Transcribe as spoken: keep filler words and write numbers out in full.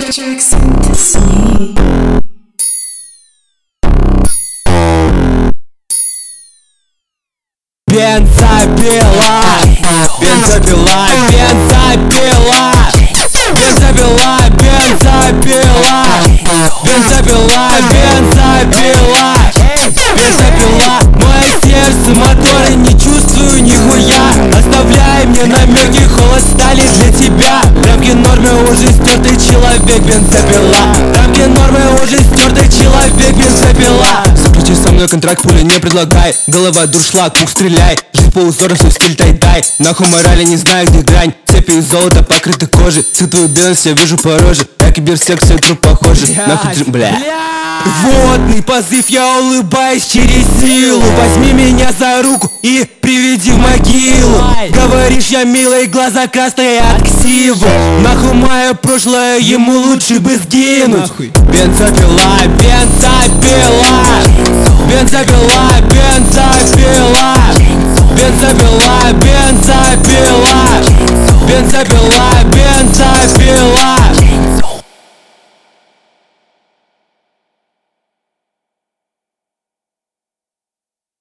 Бензопила, бензопила, бензопила, бензопила, бензопила, бензопила, бензопила, бензопила. Мое сердце, моторы не чувствую нихуя. Оставляй мне намеки, холод стали для тебя. Рамки нормы уже стертый человек, бензопила. Рамки нормы уже стертый человек, бензопила. Заключи со мной контракт, пули не предлагай. Голова дуршлаг, пух стреляй. Жить по узорам, свой стиль тай-тай. Нахуй морали, не знаю где грань. Цепи из золота покрыты кожей. Цвет твою белость я вижу по роже. Я киберсекс, все труп похожи. Нахуй дрим, бля. Водный позыв, я улыбаюсь через силу. Возьми меня за руку и приведи в могилу. Говоришь, я милый, глаза красные от ксивы. Нахуй мое прошлое, ему лучше бы сгинуть. Бензопила, бензопила, бензопила, бензопила, бензопила, бензопила, бензопила,